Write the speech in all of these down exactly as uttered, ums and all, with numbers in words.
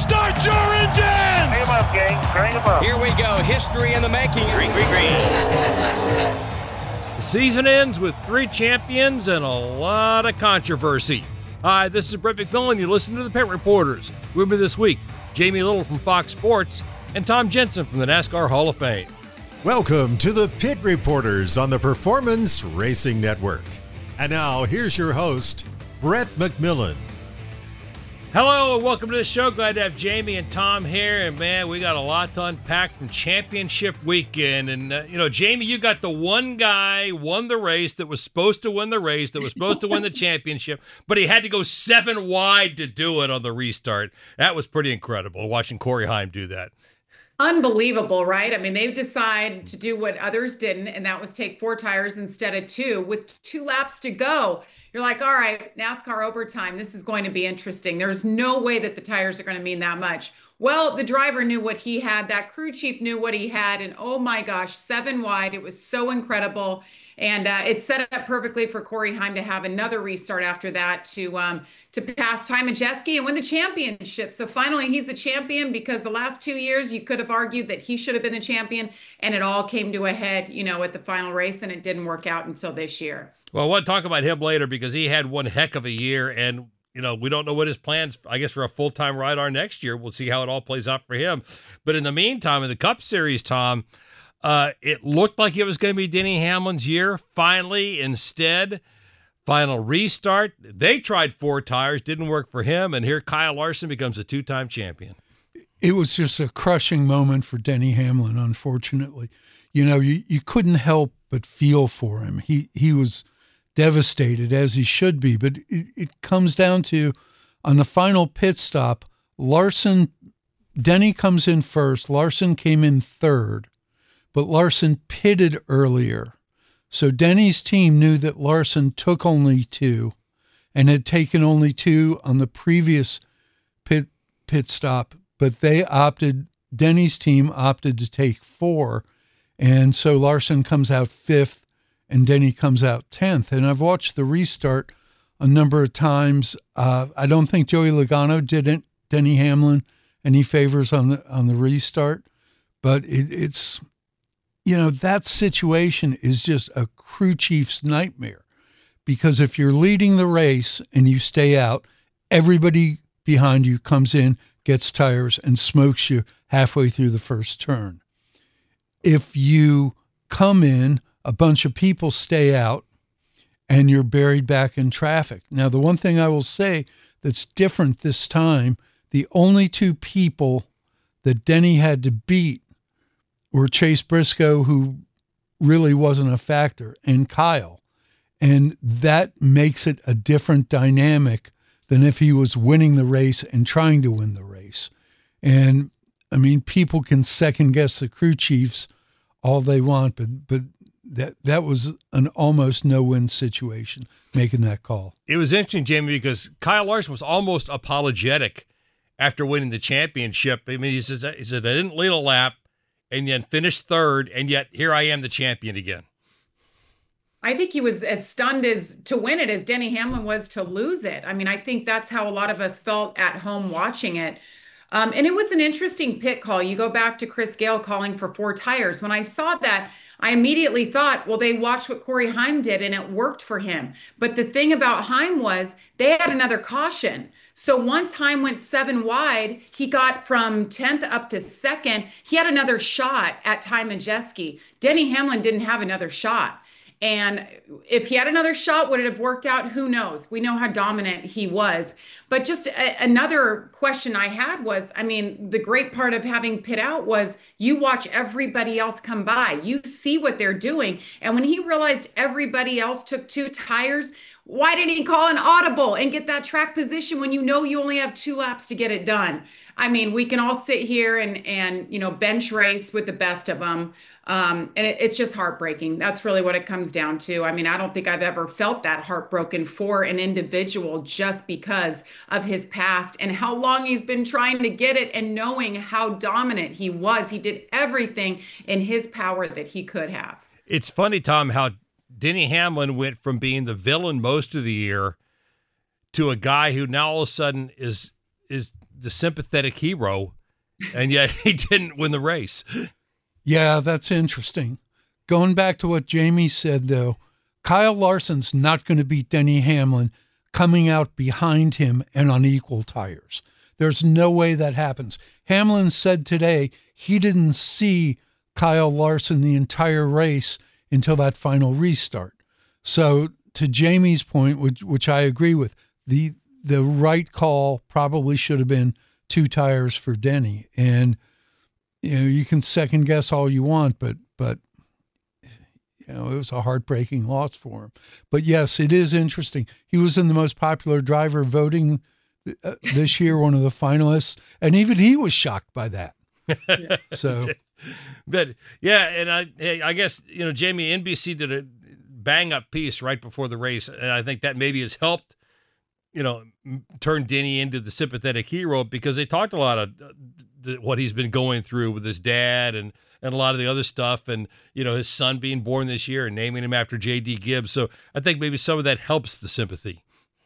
Start your engines! Bring them up, gang. Bring them up. Here we go. History in the making. Green, green, green. The season ends with three champions and a lot of controversy. Hi, this is Brett McMillan. You listen to the Pit Reporters. With me this week, Jamie Little from Fox Sports and Tom Jensen from the NASCAR Hall of Fame. Welcome to the Pit Reporters on the Performance Racing Network. And now, here's your host, Brett McMillan. Hello and welcome to the show. Glad to have Jamie and Tom here. And man, we got a lot to unpack from championship weekend. And, uh, you know, Jamie, you got the one guy won the race that was supposed to win the race, that was supposed to win the championship, but he had to go seven wide to do it on the restart. That was pretty incredible, watching Corey Heim do that. Unbelievable, right? I mean, they've decided to do what others didn't, and that was take four tires instead of two with two laps to go. You're like, all right, NASCAR overtime, this is going to be interesting. There's no way that the tires are going to mean that much. Well, the driver knew what he had. That crew chief knew what he had. And oh my gosh, seven wide. It was so incredible. And uh, it set it up perfectly for Corey Heim to have another restart after that to um, to pass Ty Majeski and win the championship. So finally, he's the champion, because the last two years, you could have argued that he should have been the champion. And it all came to a head, you know, at the final race, and it didn't work out until this year. Well, we'll talk about him later, because he had one heck of a year, and you know, we don't know what his plans, I guess, for a full-time ride are next year. We'll see how it all plays out for him. But in the meantime, in the Cup Series, Tom, uh, it looked like it was going to be Denny Hamlin's year. Finally, instead, final restart. They tried four tires, didn't work for him, and here Kyle Larson becomes a two-time champion. It was just a crushing moment for Denny Hamlin, unfortunately. You know, you, you couldn't help but feel for him. He he was devastated, as he should be, but it, it comes down to, on the final pit stop, Larson, Denny comes in first, Larson came in third, but Larson pitted earlier. So Denny's team knew that Larson took only two and had taken only two on the previous pit pit stop, but they opted, Denny's team opted to take four, and so Larson comes out fifth, and Denny comes out tenth. And I've watched the restart a number of times. Uh, I don't think Joey Logano did Denny Hamlin any favors on the on the restart, but it, it's, you know, that situation is just a crew chief's nightmare, because if you're leading the race and you stay out, everybody behind you comes in, gets tires, and smokes you halfway through the first turn. If you come in, a bunch of people stay out, and you're buried back in traffic. Now, the one thing I will say that's different this time, the only two people that Denny had to beat were Chase Briscoe, who really wasn't a factor, and Kyle. And that makes it a different dynamic than if he was winning the race and trying to win the race. And, I mean, people can second-guess the crew chiefs all they want, but but That that was an almost no-win situation, making that call. It was interesting, Jamie, because Kyle Larson was almost apologetic after winning the championship. I mean, he says, he said, I didn't lead a lap and then finished third, and yet here I am, the champion again. I think he was as stunned as to win it as Denny Hamlin was to lose it. I mean, I think that's how a lot of us felt at home watching it. Um, and it was an interesting pit call. You go back to Chris Gale calling for four tires. When I saw that, I immediately thought, well, they watched what Corey Heim did and it worked for him. But the thing about Heim was they had another caution. So once Heim went seven wide, he got from tenth up to second. He had another shot at Ty Majeski. Denny Hamlin didn't have another shot. And if he had another shot, would it have worked out? Who knows? We know how dominant he was. But just a, another question I had was, I mean, the great part of having pit out was you watch everybody else come by. You see what they're doing. And when he realized everybody else took two tires, why didn't he call an audible and get that track position when you know you only have two laps to get it done? I mean, we can all sit here and, and you know, bench race with the best of them. Um, and it, it's just heartbreaking. That's really what it comes down to. I mean, I don't think I've ever felt that heartbroken for an individual just because of his past and how long he's been trying to get it, and knowing how dominant he was. He did everything in his power that he could have. It's funny, Tom, how Denny Hamlin went from being the villain most of the year to a guy who now all of a sudden is is the sympathetic hero, and yet he didn't win the race. Yeah, that's interesting. Going back to what Jamie said, though, Kyle Larson's not going to beat Denny Hamlin coming out behind him and on equal tires. There's no way that happens. Hamlin said today he didn't see Kyle Larson the entire race until that final restart. So to Jamie's point, which, which I agree with, the the right call probably should have been two tires for Denny. And, you know, you can second guess all you want, but, but, you know, it was a heartbreaking loss for him. But yes, it is interesting. He was in the most popular driver voting uh, this year, one of the finalists, and even he was shocked by that. So, but yeah, and I, I guess, you know, Jamie, N B C did a bang up piece right before the race, and I think that maybe has helped, you know, turn Denny into the sympathetic hero, because they talked a lot of the, what he's been going through with his dad and, and a lot of the other stuff, and, you know, his son being born this year and naming him after J D Gibbs. So I think maybe some of that helps the sympathy.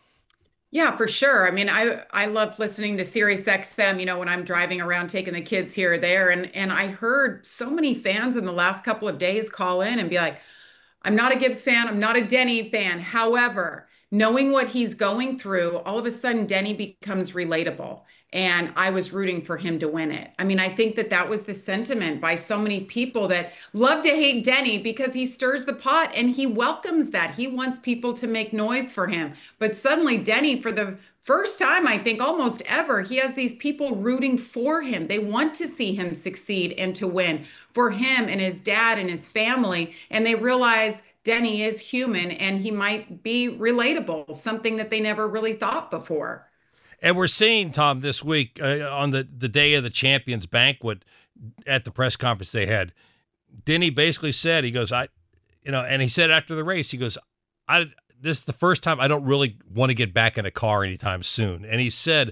Yeah, for sure. I mean, I I love listening to Sirius X M, you know, when I'm driving around taking the kids here or there. And, and I heard so many fans in the last couple of days call in and be like, I'm not a Gibbs fan. I'm not a Denny fan. However, knowing what he's going through, all of a sudden Denny becomes relatable. And I was rooting for him to win it. I mean, I think that that was the sentiment by so many people that love to hate Denny because he stirs the pot and he welcomes that. He wants people to make noise for him. But suddenly Denny, for the first time, I think almost ever, he has these people rooting for him. They want to see him succeed and to win for him and his dad and his family. And they realize Denny is human and he might be relatable, something that they never really thought before. And we're seeing, Tom, this week uh, on the, the day of the Champions Banquet at the press conference they had, Denny basically said, he goes, I, you know, and he said after the race, he goes, I, this is the first time I don't really want to get back in a car anytime soon. And he said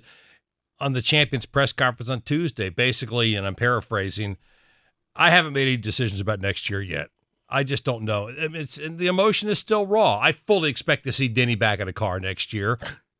on the Champions press conference on Tuesday, basically, and I'm paraphrasing, I haven't made any decisions about next year yet. I just don't know. It's, and the emotion is still raw. I fully expect to see Denny back in a car next year.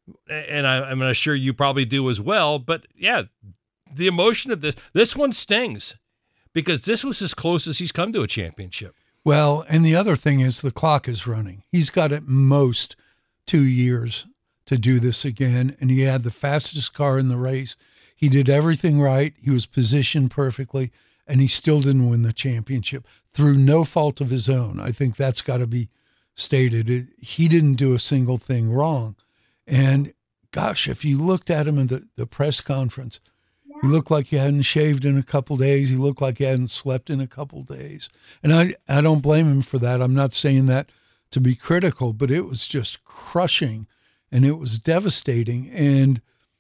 And I, I'm sure you probably do as well. But yeah, the emotion of this, this one stings because this was as close as he's come to a championship. Well, and the other thing is the clock is running. He's got at most two years to do this again. And he had the fastest car in the race. He did everything right. He was positioned perfectly, and he still didn't win the championship through no fault of his own. I think that's got to be stated. It, he didn't do a single thing wrong. And gosh, if you looked at him in the, the press conference, he looked like he hadn't shaved in a couple days. He looked like he hadn't slept in a couple days. And I, I don't blame him for that. I'm not saying that to be critical, but it was just crushing and it was devastating. And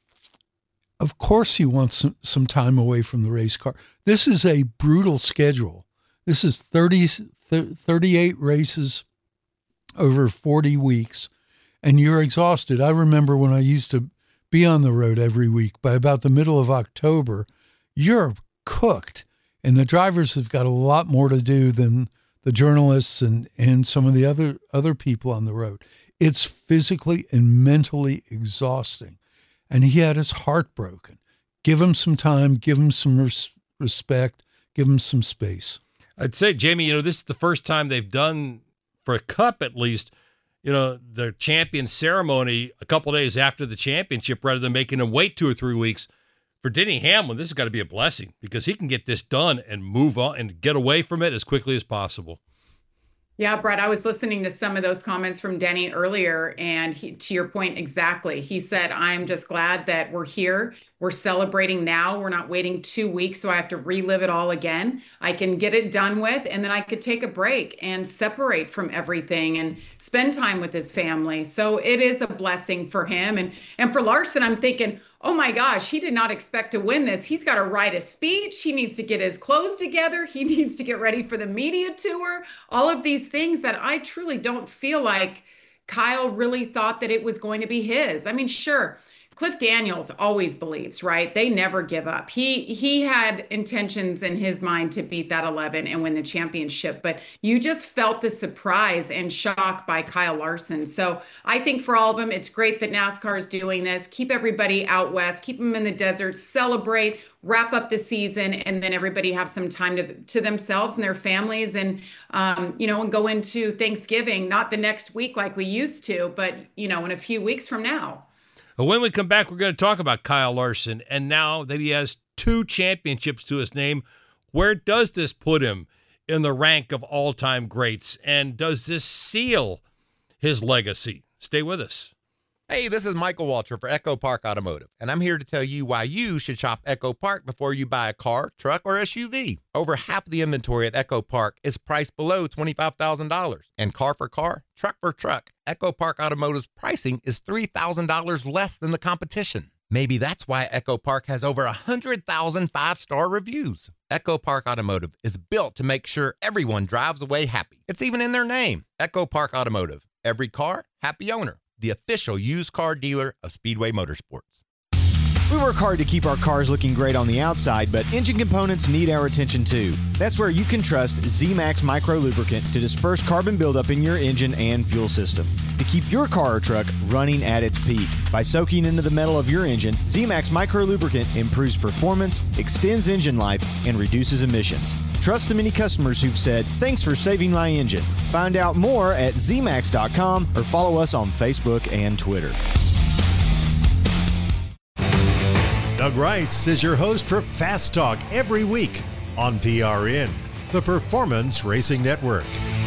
of course he wants some, some time away from the race car. This is a brutal schedule. This is thirty, thirty-eight races over forty weeks. And you're exhausted. I remember when I used to be on the road every week, by about the middle of October, you're cooked. And the drivers have got a lot more to do than the journalists and, and some of the other, other people on the road. It's physically and mentally exhausting. And he had his heart broken. Give him some time, give him some res- respect, give him some space. I'd say, Jamie, you know, this is the first time they've done, for a cup at least, you know, the champion ceremony a couple days after the championship rather than making him wait two or three weeks. For Denny Hamlin, this has got to be a blessing because he can get this done and move on and get away from it as quickly as possible. Yeah, Brett, I was listening to some of those comments from Denny earlier, and he, to your point, exactly. He said, I'm just glad that we're here. We're celebrating now. We're not waiting two weeks, so I have to relive it all again. I can get it done with, and then I could take a break and separate from everything and spend time with his family. So it is a blessing for him. And, and for Larson, I'm thinking, oh my gosh, he did not expect to win this. He's got to write a speech. He needs to get his clothes together. He needs to get ready for the media tour. All of these things that I truly don't feel like Kyle really thought that it was going to be his. I mean, sure, Cliff Daniels always believes, right? They never give up. He he had intentions in his mind to beat that eleven and win the championship, but you just felt the surprise and shock by Kyle Larson. So I think for all of them, it's great that NASCAR is doing this. Keep everybody out west, keep them in the desert, celebrate, wrap up the season, and then everybody have some time to, to themselves and their families, and um, you know, and go into Thanksgiving, not the next week like we used to, but you know, in a few weeks from now. When we come back, we're going to talk about Kyle Larson, and now that he has two championships to his name, where does this put him in the rank of all-time greats, and does this seal his legacy? Stay with us. Hey, this is Michael Walter for Echo Park Automotive, and I'm here to tell you why you should shop Echo Park before you buy a car, truck, or S U V. Over half of the inventory at Echo Park is priced below twenty-five thousand dollars, and car for car, truck for truck, Echo Park Automotive's pricing is three thousand dollars less than the competition. Maybe that's why Echo Park has over one hundred thousand five-star reviews. Echo Park Automotive is built to make sure everyone drives away happy. It's even in their name, Echo Park Automotive. Every car, happy owner. The official used car dealer of Speedway Motorsports. We work hard to keep our cars looking great on the outside, but engine components need our attention too. That's where you can trust Z-Max Micro Lubricant to disperse carbon buildup in your engine and fuel system, to keep your car or truck running at its peak. By soaking into the metal of your engine, Z-Max Micro Lubricant improves performance, extends engine life, and reduces emissions. Trust the many customers who've said, "Thanks for saving my engine." Find out more at Z max dot com or follow us on Facebook and Twitter. Doug Rice is your host for Fast Talk every week on P R N, the Performance Racing Network.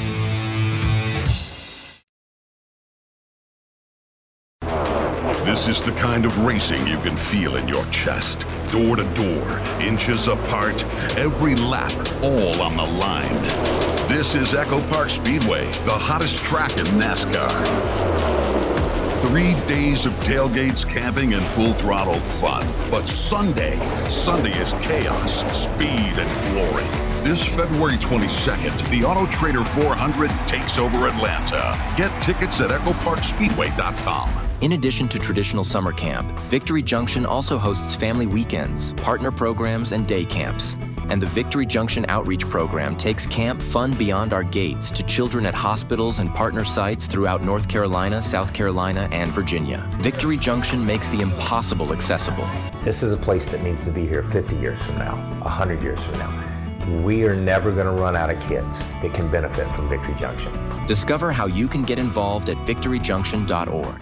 This is the kind of racing you can feel in your chest. Door to door, inches apart, every lap, all on the line. This is Echo Park Speedway, the hottest track in NASCAR. Three days of tailgates, camping, and full throttle fun. But Sunday, Sunday is chaos, speed, and glory. This February twenty-second, the Auto Trader four hundred takes over Atlanta. Get tickets at echo park speedway dot com. In addition to traditional summer camp, Victory Junction also hosts family weekends, partner programs, and day camps. And the Victory Junction Outreach Program takes camp fun beyond our gates to children at hospitals and partner sites throughout North Carolina, South Carolina, and Virginia. Victory Junction makes the impossible accessible. This is a place that needs to be here fifty years from now, one hundred years from now. We are never going to run out of kids that can benefit from Victory Junction. Discover how you can get involved at victory junction dot org.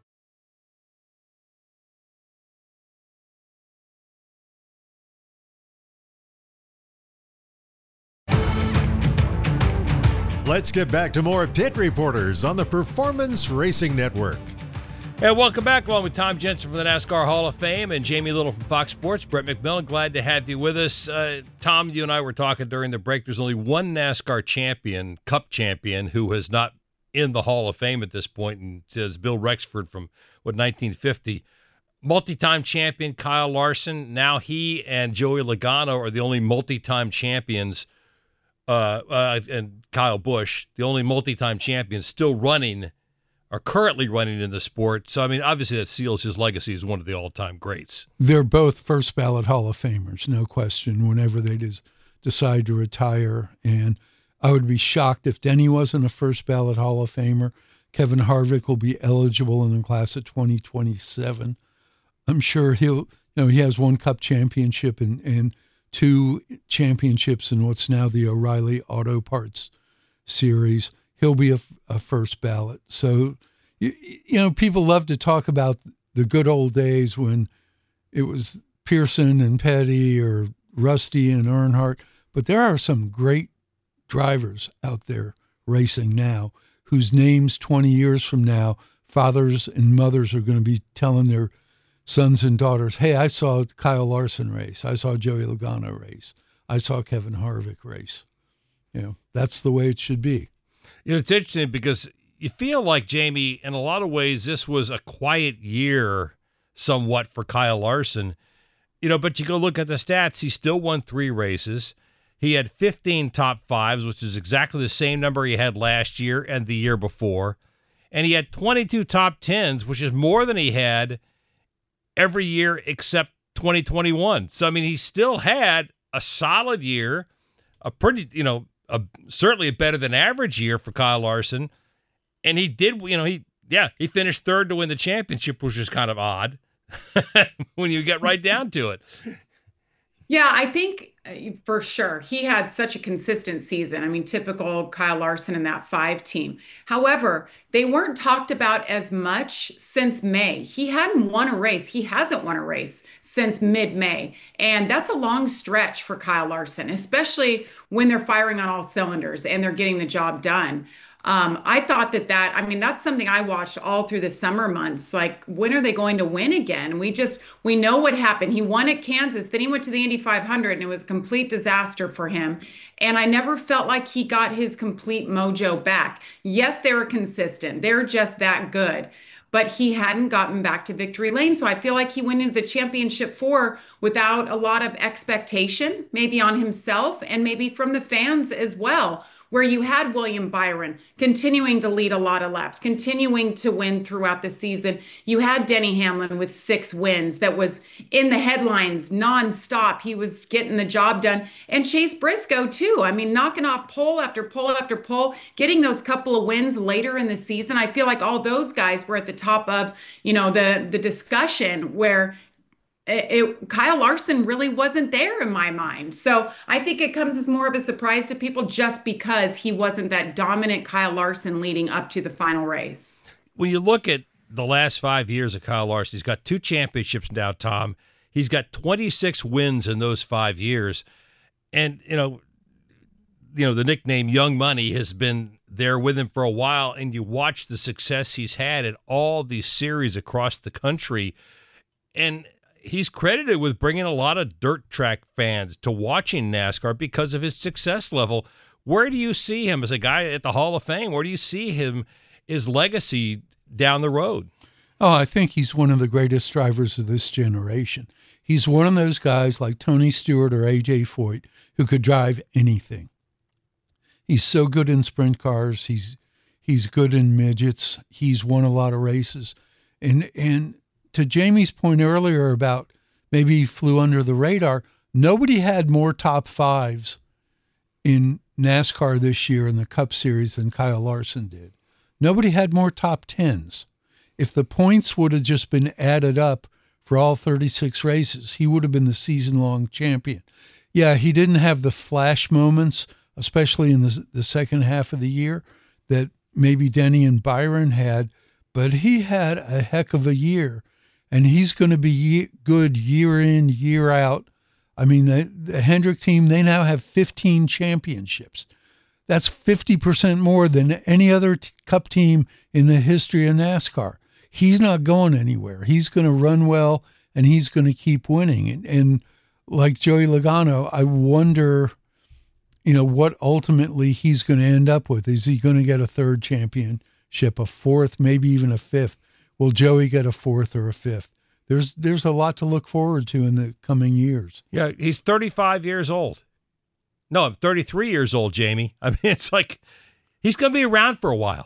Let's get back to more Pit Reporters on the Performance Racing Network. And welcome back, along with Tom Jensen from the NASCAR Hall of Fame and Jamie Little from Fox Sports. Brett McMillan, glad to have you with us. Uh, Tom, you and I were talking during the break. There's only one NASCAR champion, Cup champion, who is not in the Hall of Fame at this point, and it's Bill Rexford from, what, nineteen fifty. Multi-time champion Kyle Larson. Now he and Joey Logano are the only multi-time champions. Uh, uh, and Kyle Busch, the only multi-time champions still running, are currently running in the sport. So, I mean, obviously that seals his legacy as one of the all-time greats. They're both first ballot Hall of Famers, no question, whenever they des- decide to retire. And I would be shocked if Denny wasn't a first ballot Hall of Famer. Kevin Harvick will be eligible in the class of twenty twenty-seven. I'm sure he'll, you know, he has one Cup championship and, and two championships in what's now the O'Reilly Auto Parts Series. He'll be a, a first ballot. So, you, you know, people love to talk about the good old days when it was Pearson and Petty or Rusty and Earnhardt, but there are some great drivers out there racing now whose names twenty years from now, fathers and mothers are going to be telling their sons and daughters, hey, I saw Kyle Larson race. I saw Joey Logano race. I saw Kevin Harvick race. You know, that's the way it should be. You know, it's interesting because you feel like, Jamie, in a lot of ways, this was a quiet year somewhat for Kyle Larson. You know, but you go look at the stats. He still won three races. He had fifteen top fives, which is exactly the same number he had last year and the year before. And he had twenty-two top tens, which is more than he had every year except twenty twenty-one. So, I mean, he still had a solid year, a pretty, you know, a, certainly a better than average year for Kyle Larson. And he did, you know, he, yeah, he finished third to win the championship, which is kind of odd when you get right down to it. Yeah, I think uh, for sure he had such a consistent season. I mean, typical Kyle Larson and that five team. However, they weren't talked about as much since May. He hadn't won a race. He hasn't won a race since mid-May. And that's a long stretch for Kyle Larson, especially when they're firing on all cylinders and they're getting the job done. Um, I thought that that, I mean, that's something I watched all through the summer months. Like, when are they going to win again? We just, we know what happened. He won at Kansas, then he went to the Indy five hundred and it was a complete disaster for him. And I never felt like he got his complete mojo back. Yes, they were consistent. They're just that good. But he hadn't gotten back to victory lane. So I feel like he went into the championship four without a lot of expectation, maybe on himself and maybe from the fans as well, where you had William Byron continuing to lead a lot of laps, continuing to win throughout the season. You had Denny Hamlin with six wins that was in the headlines nonstop. He was getting the job done. And Chase Briscoe too. I mean, knocking off pole after pole after pole, getting those couple of wins later in the season. I feel like all those guys were at the top of, you know, the, the discussion where It, it, Kyle Larson really wasn't there in my mind. So I think it comes as more of a surprise to people just because he wasn't that dominant Kyle Larson leading up to the final race. When you look at the last five years of Kyle Larson, he's got two championships now, Tom. He's got twenty-six wins in those five years. And, you know, you know, the nickname Young Money has been there with him for a while. And you watch the success he's had in all these series across the country. And he's credited with bringing a lot of dirt track fans to watching NASCAR because of his success level. Where do you see him as a guy at the Hall of Fame? Where do you see him, his legacy down the road? Oh, I think he's one of the greatest drivers of this generation. He's one of those guys like Tony Stewart or A J Foyt who could drive anything. He's so good in sprint cars. He's he's good in midgets. He's won a lot of races. And and to Jamie's point earlier about maybe he flew under the radar, nobody had more top fives in NASCAR this year in the Cup Series than Kyle Larson did. Nobody had more top tens. If the points would have just been added up for all thirty-six races, he would have been the season-long champion. Yeah, he didn't have the flash moments, especially in the, the second half of the year, that maybe Denny and Byron had, but he had a heck of a year. And he's going to be ye- good year in, year out. I mean, the, the Hendrick team, they now have fifteen championships. That's fifty percent more than any other t- Cup team in the history of NASCAR. He's not going anywhere. He's going to run well, and he's going to keep winning. And, and like Joey Logano, I wonder, you know, what ultimately he's going to end up with. Is he going to get a third championship, a fourth, maybe even a fifth? Will Joey get a fourth or a fifth? There's there's a lot to look forward to in the coming years. Yeah, he's thirty-five years old. No, I'm thirty-three years old, Jamie. I mean, it's like he's going to be around for a while.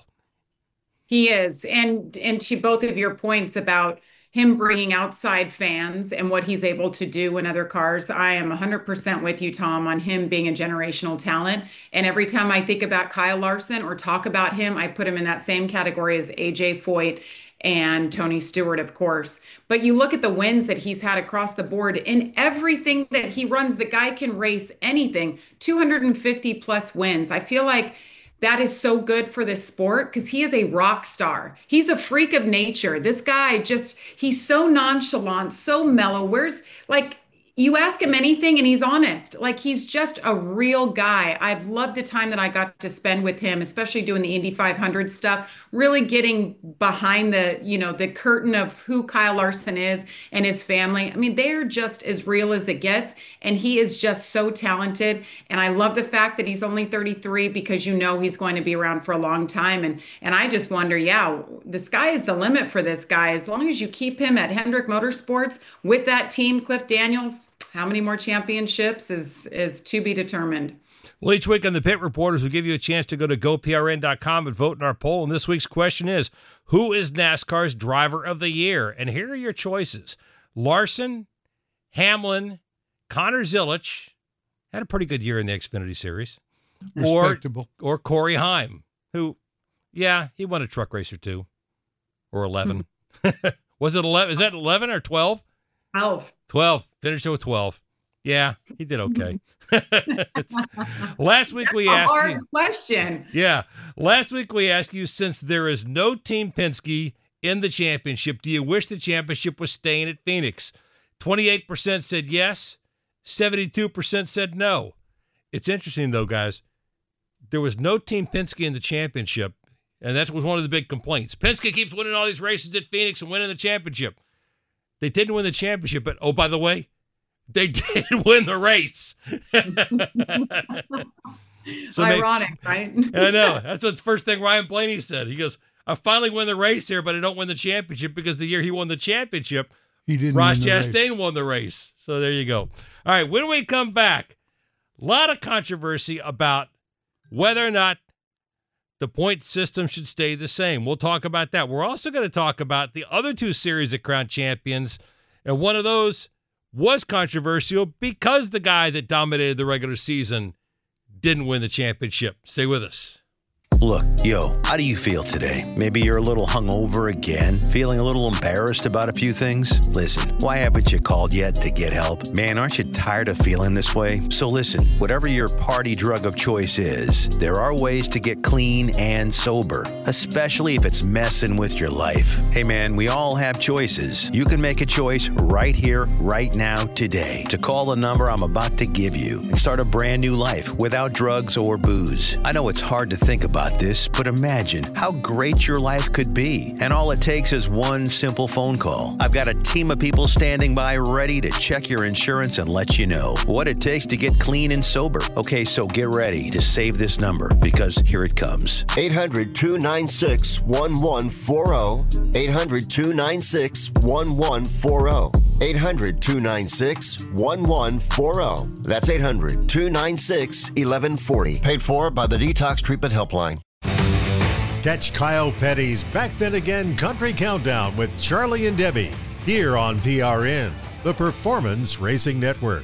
He is. And and to both of your points about him bringing outside fans and what he's able to do in other cars, I am one hundred percent with you, Tom, on him being a generational talent. And every time I think about Kyle Larson or talk about him, I put him in that same category as A J Foyt and Tony Stewart, of course. But you look at the wins that he's had across the board in everything that he runs, the guy can race anything, two hundred fifty plus wins. I feel like that is so good for this sport because he is a rock star. He's a freak of nature. This guy just, he's so nonchalant, so mellow. Where's, like, you ask him anything and he's honest. Like, he's just a real guy. I've loved the time that I got to spend with him, especially doing the Indy five hundred stuff, really getting behind the, you know, the curtain of who Kyle Larson is and his family. I mean, they're just as real as it gets. And he is just so talented. And I love the fact that he's only thirty-three because you know he's going to be around for a long time. And, and I just wonder, yeah, the sky is the limit for this guy. As long as you keep him at Hendrick Motorsports with that team, Cliff Daniels, how many more championships is is to be determined. Well, each week on the Pit Reporters, we'll give you a chance to go to go P R N dot com and vote in our poll. And this week's question is, who is NASCAR's driver of the year? And here are your choices. Larson, Hamlin, Connor Zilisch had a pretty good year in the Xfinity Series. Respectable. Or, or Corey Heim, who, yeah, he won a truck race or two. Or eleven. Was it eleven? Is that eleven or twelve? twelve. twelve. Finished with twelve. Yeah, he did okay. Last week we That's asked a hard you. question. Yeah. Last week we asked you, since there is no Team Penske in the championship, do you wish the championship was staying at Phoenix? twenty-eight percent said yes. seventy-two percent said no. It's interesting, though, guys. There was no Team Penske in the championship, and that was one of the big complaints. Penske keeps winning all these races at Phoenix and winning the championship. They didn't win the championship, but, oh, by the way, they did win the race. So ironic, maybe, right? I know. That's what the first thing Ryan Blaney said. He goes, I finally win the race here, but I don't win the championship, because the year he won the championship, he didn't Ross win the Chastain race. won the race. So there you go. All right, when we come back, a lot of controversy about whether or not the point system should stay the same. We'll talk about that. We're also going to talk about the other two series of Crown Champions, and one of those was controversial because the guy that dominated the regular season didn't win the championship. Stay with us. Look, yo, how do you feel today? Maybe you're a little hungover again, feeling a little embarrassed about a few things? Listen, why haven't you called yet to get help? Man, aren't you tired of feeling this way? So listen, whatever your party drug of choice is, there are ways to get clean and sober, especially if it's messing with your life. Hey man, we all have choices. You can make a choice right here, right now, today, to call the number I'm about to give you and start a brand new life without drugs or booze. I know it's hard to think about this, but imagine how great your life could be. And all it takes is one simple phone call. I've got a team of people standing by ready to check your insurance and let you know what it takes to get clean and sober. Okay, so get ready to save this number, because here it comes. eight hundred, two nine six, one one four zero. eight hundred, two nine six, one one four zero. eight hundred, two nine six, one one four zero. That's eight hundred, two nine six, one one four zero. Paid for by the Detox Treatment Helpline. Catch Kyle Petty's Back Then Again Country Countdown with Charlie and Debbie here on P R N, the Performance Racing Network.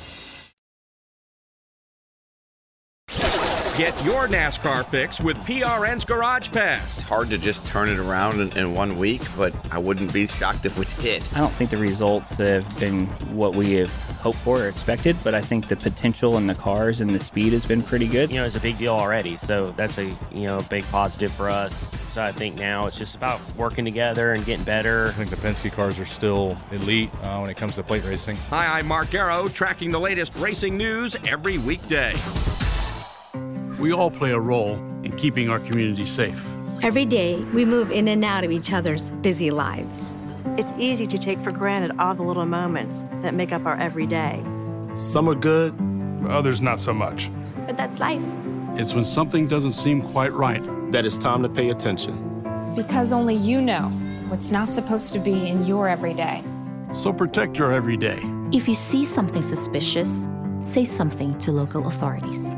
Get your NASCAR fix with P R N's Garage Pass. It's hard to just turn it around in, in one week, but I wouldn't be shocked if we did. I don't think the results have been what we have hoped for or expected, but I think the potential in the cars and the speed has been pretty good. You know, it's a big deal already, so that's a you know big positive for us. So I think now it's just about working together and getting better. I think the Penske cars are still elite uh, when it comes to plate racing. Hi, I'm Mark Garrow, tracking the latest racing news every weekday. We all play a role in keeping our community safe. Every day, we move in and out of each other's busy lives. It's easy to take for granted all the little moments that make up our everyday. Some are good, others not so much. But that's life. It's when something doesn't seem quite right that it's time to pay attention. Because only you know what's not supposed to be in your everyday. So protect your everyday. If you see something suspicious, say something to local authorities.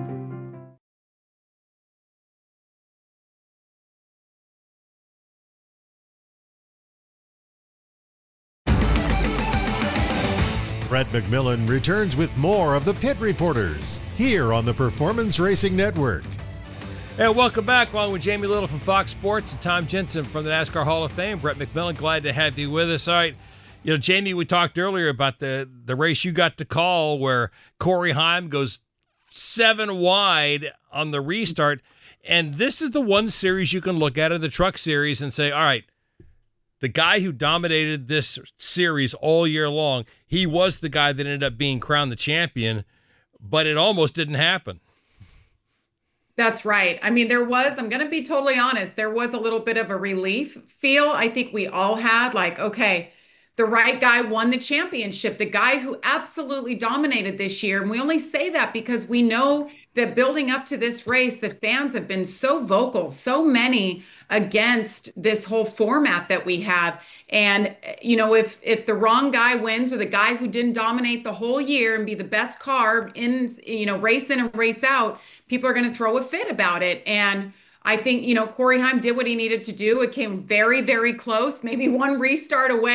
Brett McMillan returns with more of the Pit Reporters here on the Performance Racing Network. And welcome back, along with Jamie Little from Fox Sports and Tom Jensen from the NASCAR Hall of Fame. Brett McMillan, glad to have you with us. All right, you know, Jamie, we talked earlier about the, the race you got to call where Corey Heim goes seven wide on the restart. And this is the one series you can look at in the Truck Series and say, all right, the guy who dominated this series all year long, he was the guy that ended up being crowned the champion, but it almost didn't happen. That's right. I mean, there was, I'm going to be totally honest, there was a little bit of a relief feel. I think we all had like, okay, the right guy won the championship, the guy who absolutely dominated this year. And we only say that because we know that building up to this race, the fans have been so vocal, so many against this whole format that we have. And, you know, if if the wrong guy wins, or the guy who didn't dominate the whole year and be the best car in, you know, race in and race out, people are going to throw a fit about it. And I think, you know, Corey Heim did what he needed to do. It came very, very close, maybe one restart away.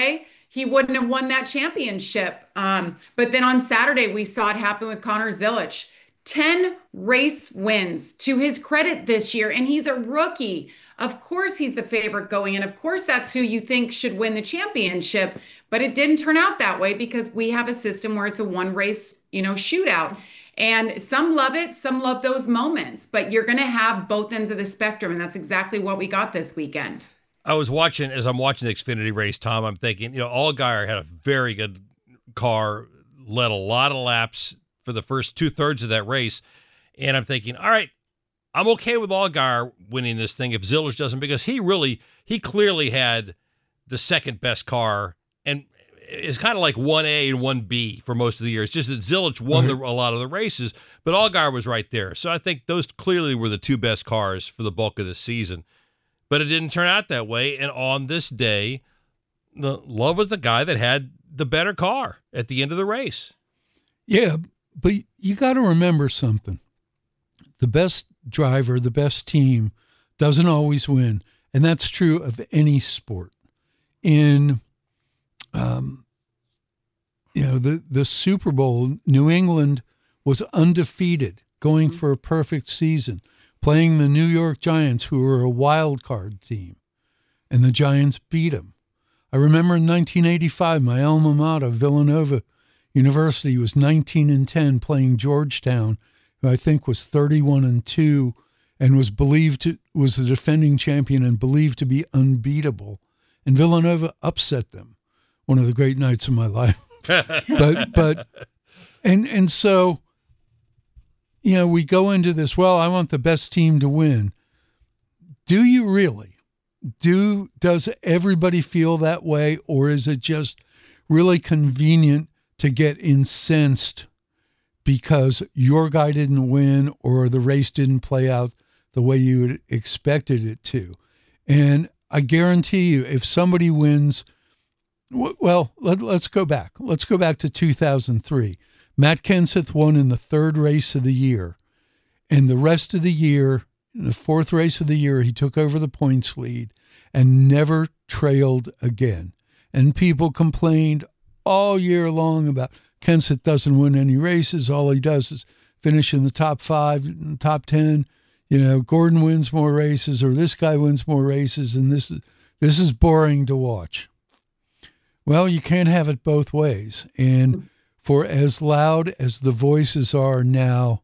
he wouldn't have won that championship. Um, but then on Saturday, we saw it happen with Connor Zilisch. ten race wins to his credit this year, and he's a rookie. Of course, he's the favorite going in. Of course, that's who you think should win the championship. But it didn't turn out that way because we have a system where it's a one race, you know, shootout. And some love it, some love those moments, but you're going to have both ends of the spectrum. And that's exactly what we got this weekend. I was watching, as I'm watching the Xfinity race, Tom, I'm thinking, you know, Allgaier had a very good car, led a lot of laps for the first two thirds of that race. And I'm thinking, all right, I'm okay with Allgaier winning this thing if Zilisch doesn't, because he really, he clearly had the second best car and it's kind of like one A and one B for most of the year. It's just that Zilisch won the, a lot of the races, but Allgaier was right there. So I think those clearly were the two best cars for the bulk of the season. But it didn't turn out that way. And on this day, the, Love was the guy that had the better car at the end of the race. Yeah, but you got to remember something. The best driver, the best team doesn't always win. And that's true of any sport. In, um, you know, the, the Super Bowl, New England was undefeated, going for a perfect season, playing the New York Giants, who were a wild card team, and the Giants beat them. I remember in nineteen eighty-five, my alma mater, Villanova University, was nineteen and ten, playing Georgetown, who I think was thirty-one and two, and was believed to was the defending champion and believed to be unbeatable. And Villanova upset them. One of the great nights of my life. but but and and so. You know, we go into this, well, I want the best team to win. Do you really? Do does everybody feel that way, or is it just really convenient to get incensed because your guy didn't win or the race didn't play out the way you had expected it to? And I guarantee you, if somebody wins, well, let, let's go back. Let's go back to two thousand three. Matt Kenseth won in the third race of the year. And the rest of the year, in the fourth race of the year, he took over the points lead and never trailed again. And people complained all year long about Kenseth doesn't win any races. All he does is finish in the top five, in the top ten. You know, Gordon wins more races, or this guy wins more races, and this is, this is boring to watch. Well, you can't have it both ways. And for as loud as the voices are now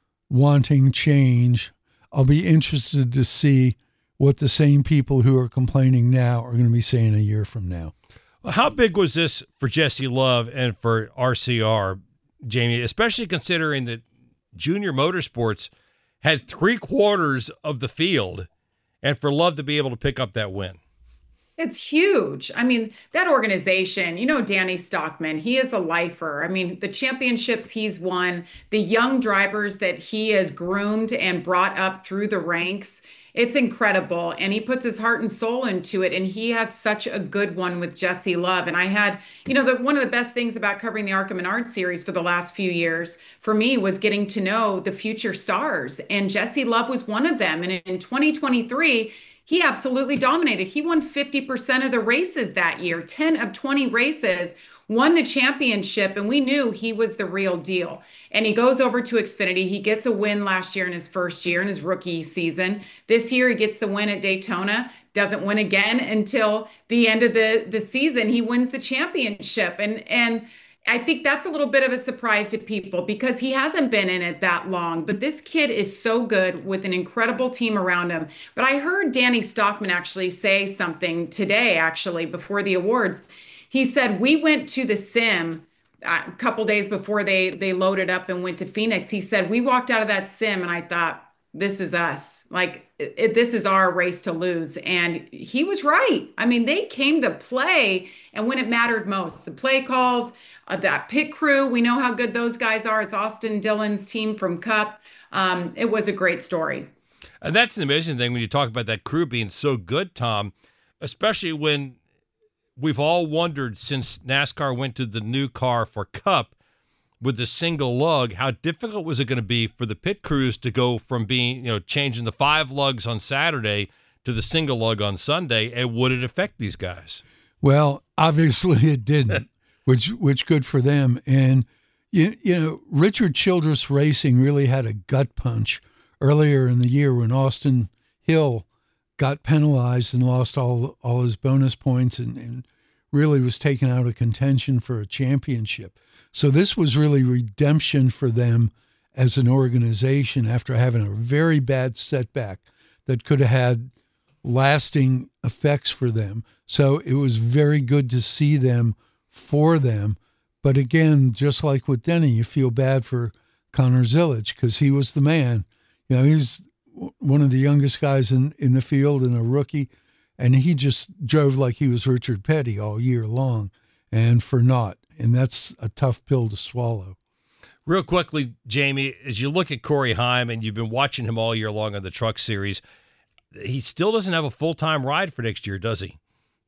wanting change, I'll be interested to see what the same people who are complaining now are going to be saying a year from now. How big was this for Jesse Love and for R C R, Jamie, especially considering that Junior Motorsports had three quarters of the field, and for Love to be able to pick up that win? It's huge. I mean, that organization, you know, Danny Stockman, he is a lifer. I mean, the championships he's won, the young drivers that he has groomed and brought up through the ranks, it's incredible. And he puts his heart and soul into it. And he has such a good one with Jesse Love. And I had, you know, the, one of the best things about covering the ARCA Menard series for the last few years for me was getting to know the future stars. And Jesse Love was one of them. And in twenty twenty-three, he absolutely dominated. He won fifty percent of the races that year, ten of twenty races, won the championship, and we knew he was the real deal. And he goes over to Xfinity. He gets a win last year in his first year, in his rookie season. This year, he gets the win at Daytona, doesn't win again until the end of the, the season. He wins the championship. And, and I think that's a little bit of a surprise to people because he hasn't been in it that long, but this kid is so good with an incredible team around him. But I heard Danny Stockman actually say something today, actually, before the awards. He said, we went to the sim a couple days before they, they loaded up and went to Phoenix. He said, we walked out of that sim and I thought, this is us. Like, it, this is our race to lose. And he was right. I mean, they came to play, and when it mattered most, the play calls, uh, that pit crew, we know how good those guys are. It's Austin Dillon's team from Cup. Um, it was a great story. And that's the amazing thing when you talk about that crew being so good, Tom, especially when we've all wondered since NASCAR went to the new car for Cup with the single lug, how difficult was it going to be for the pit crews to go from being, you know, changing the five lugs on Saturday to the single lug on Sunday, and would it affect these guys? Well, obviously it didn't, which which good for them. And, you, you know, Richard Childress Racing really had a gut punch earlier in the year when Austin Hill got penalized and lost all all his bonus points and, and really was taken out of contention for a championship. So this was really redemption for them as an organization after having a very bad setback that could have had lasting effects for them. So it was very good to see them for them. But again, just like with Denny, you feel bad for Connor Zilisch because he was the man. You know, he's one of the youngest guys in, in the field and a rookie, and he just drove like he was Richard Petty all year long and for naught. And that's a tough pill to swallow. Real quickly, Jamie, as you look at Corey Heim, and you've been watching him all year long on the Truck Series, he still doesn't have a full-time ride for next year, does he?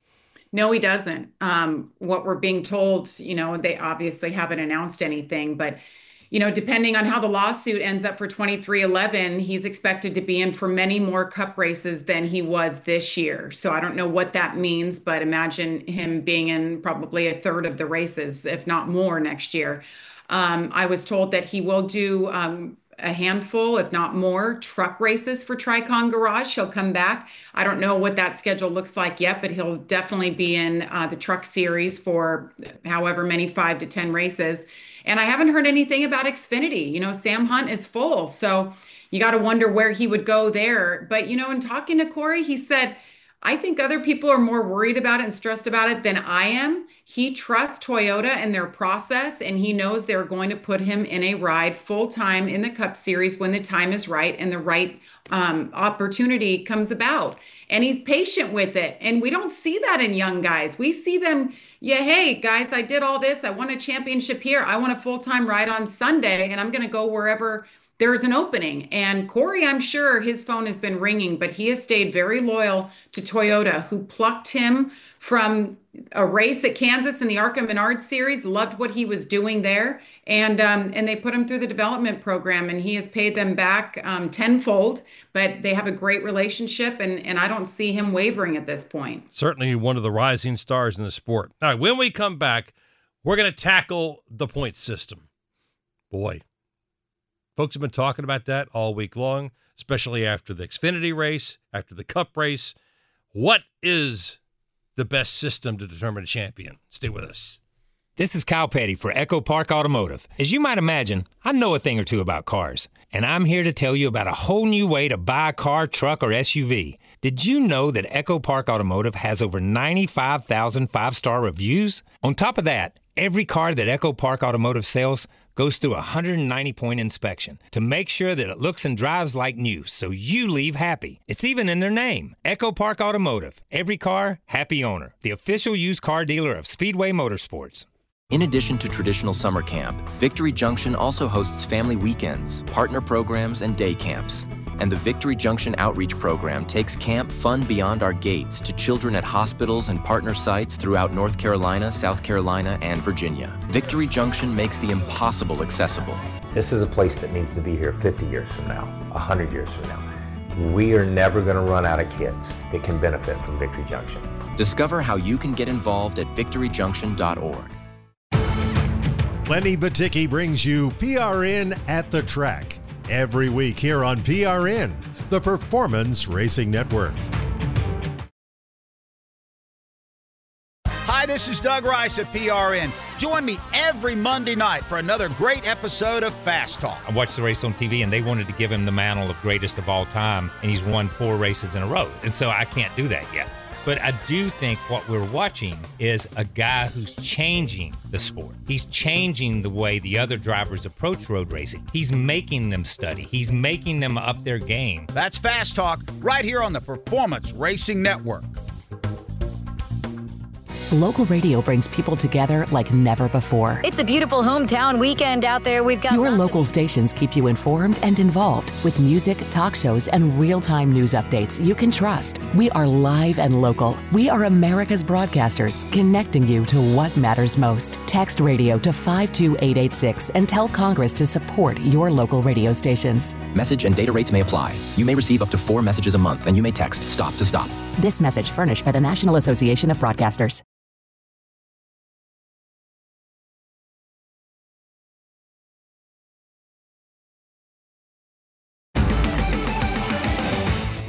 No, he doesn't. Um, what we're being told, you know, they obviously haven't announced anything, but, you know, depending on how the lawsuit ends up for twenty-three eleven, he's expected to be in for many more Cup races than he was this year. So I don't know what that means, but imagine him being in probably a third of the races, if not more, next year. Um, I was told that he will do um, a handful, if not more, truck races for Tricon Garage. He'll come back. I don't know what that schedule looks like yet, but he'll definitely be in uh, the Truck Series for however many, five to ten races. And I haven't heard anything about Xfinity. You know, Sam Hunt is full, so you got to wonder where he would go there. But, you know, in talking to Corey, he said, I think other people are more worried about it and stressed about it than I am. He trusts Toyota and their process, and he knows they're going to put him in a ride full-time in the Cup Series when the time is right and the right um, opportunity comes about. And he's patient with it. And we don't see that in young guys. We see them, yeah, hey, guys, I did all this. I won a championship here. I want a full-time ride on Sunday, and I'm going to go wherever there's an opening. And Corey, I'm sure his phone has been ringing, but he has stayed very loyal to Toyota, who plucked him from a race at Kansas in the ARCA Menard Series, loved what he was doing there. And um, and they put him through the development program, and he has paid them back um, tenfold, but they have a great relationship, and, and I don't see him wavering at this point. Certainly one of the rising stars in the sport. All right, when we come back, we're going to tackle the point system. Boy, folks have been talking about that all week long, especially after the Xfinity race, after the Cup race. What is the best system to determine a champion? Stay with us. This is Kyle Petty for Echo Park Automotive. As you might imagine, I know a thing or two about cars, and I'm here to tell you about a whole new way to buy a car, truck, or S U V. Did you know that Echo Park Automotive has over ninety-five thousand five-star reviews? On top of that, every car that Echo Park Automotive sells goes through a one hundred ninety point inspection to make sure that it looks and drives like new, so you leave happy. It's even in their name, Echo Park Automotive. Every car, happy owner. The official used car dealer of Speedway Motorsports. In addition to traditional summer camp, Victory Junction also hosts family weekends, partner programs, and day camps. And the Victory Junction Outreach Program takes camp fun beyond our gates to children at hospitals and partner sites throughout North Carolina, South Carolina, and Virginia. Victory Junction makes the impossible accessible. This is a place that needs to be here fifty years from now, one hundred years from now. We are never going to run out of kids that can benefit from Victory Junction. Discover how you can get involved at victory junction dot org. Lenny Batycki brings you P R N at the Track every week here on P R N, the Performance Racing Network. Hi, this is Doug Rice at P R N. Join me every Monday night for another great episode of Fast Talk. I watched the race on T V, and they wanted to give him the mantle of greatest of all time, and he's won four races in a row. And so I can't do that yet. But I do think what we're watching is a guy who's changing the sport. He's changing the way the other drivers approach road racing. He's making them study. He's making them up their game. That's Fast Talk right here on the Performance Racing Network. Local radio brings people together like never before. It's a beautiful hometown weekend out there. We've got Your local stations keep you informed and involved with music, talk shows, and real-time news updates you can trust. We are live and local. We are America's broadcasters, connecting you to what matters most. Text radio to five two eight eight six and tell Congress to support your local radio stations. Message and data rates may apply. You may receive up to four messages a month, and you may text STOP to stop. This message furnished by the National Association of Broadcasters.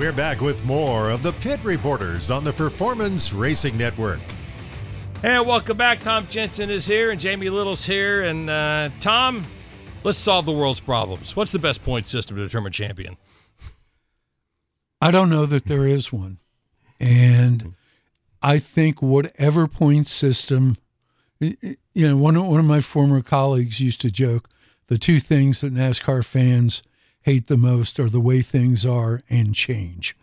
We're back with more of the Pit Reporters on the Performance Racing Network. Hey, welcome back. Tom Jensen is here and Jamie Little's here. And uh, Tom, let's solve the world's problems. What's the best point system to determine champion? I don't know that there is one. And I think whatever point system, you know, one of, one of my former colleagues used to joke, the two things that NASCAR fans hate the most are the way things are and change.